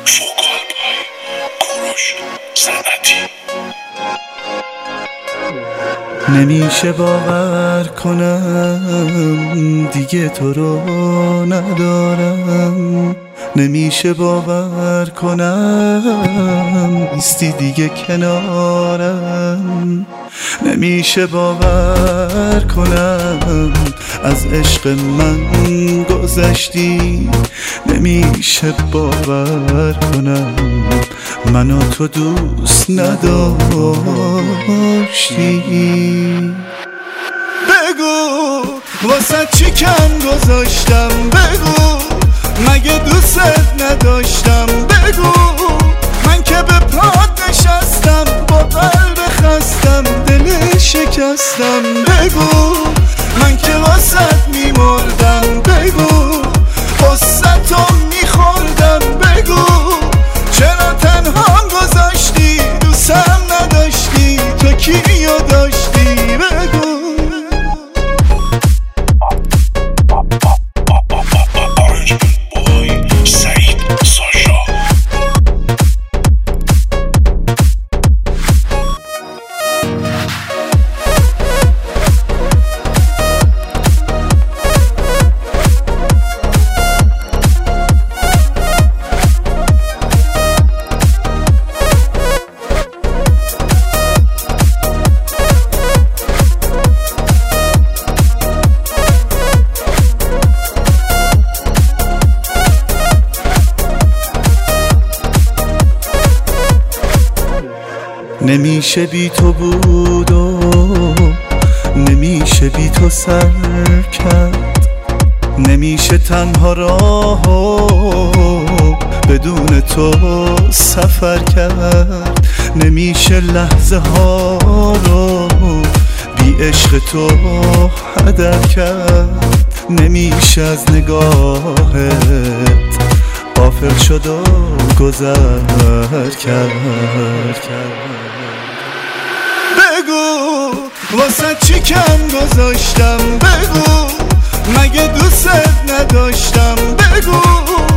فوکال بای کوروش صنعتی. نمیشه باور کنم دیگه تو رو ندارم، نمیشه باور کنم نیستی دیگه کنارم، نمیشه باور کنم از عشق من گذشتی، نمیشه باور کنم منو تو دوست نداشتی. بگو واسه چی کم گذاشتم، بگو مگه دوست نداشتم، بگو من که به پات نشستم با قلب خستم دل شکستم، بگو من که واسه میمردم، بگو واسه تو میخوردم، بگو چرا تنها گذاشتی دوستم نداشتی تو کیو داشتی، بگو. نمیشه بی تو بود و نمیشه بی تو سر کرد، نمیشه تنها راهو بدون تو سفر کرد، نمیشه لحظه ها رو بی عشق تو هدر کرد، نمیشه از نگاهت غافل شد و گذر کرد. بگو واسه چی کم گذاشتم، بگو مگه دوست نداشتم، بگو